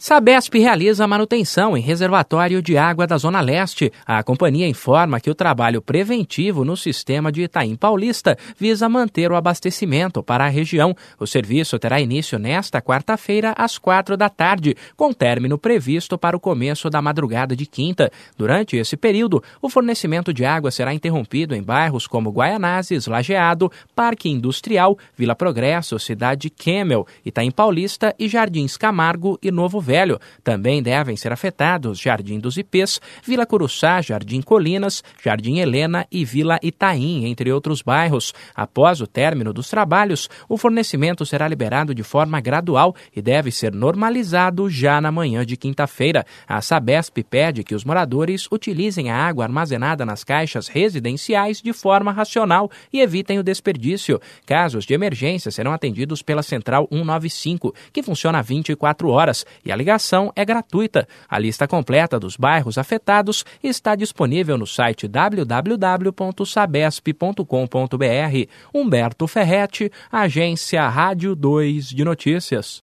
Sabesp realiza manutenção em reservatório de água da Zona Leste. A companhia informa que o trabalho preventivo no sistema de Itaim Paulista visa manter o abastecimento para a região. O serviço terá início nesta quarta-feira, às 16h, com término previsto para o começo da madrugada de quinta. Durante esse período, o fornecimento de água será interrompido em bairros como Guaianazes, Lajeado, Parque Industrial, Vila Progresso, Cidade Kemmel, Itaim Paulista e Jardins Camargo e Novo Velho. Também devem ser afetados Jardim dos Ipês, Vila Curuçá, Jardim Colinas, Jardim Helena e Vila Itaim, entre outros bairros. Após o término dos trabalhos, o fornecimento será liberado de forma gradual e deve ser normalizado já na manhã de quinta-feira. A Sabesp pede que os moradores utilizem a água armazenada nas caixas residenciais de forma racional e evitem o desperdício. Casos de emergência serão atendidos pela Central 195, que funciona 24 horas, e a ligação é gratuita. A lista completa dos bairros afetados está disponível no site www.sabesp.com.br. Humberto Ferretti, Agência Rádio 2 de Notícias.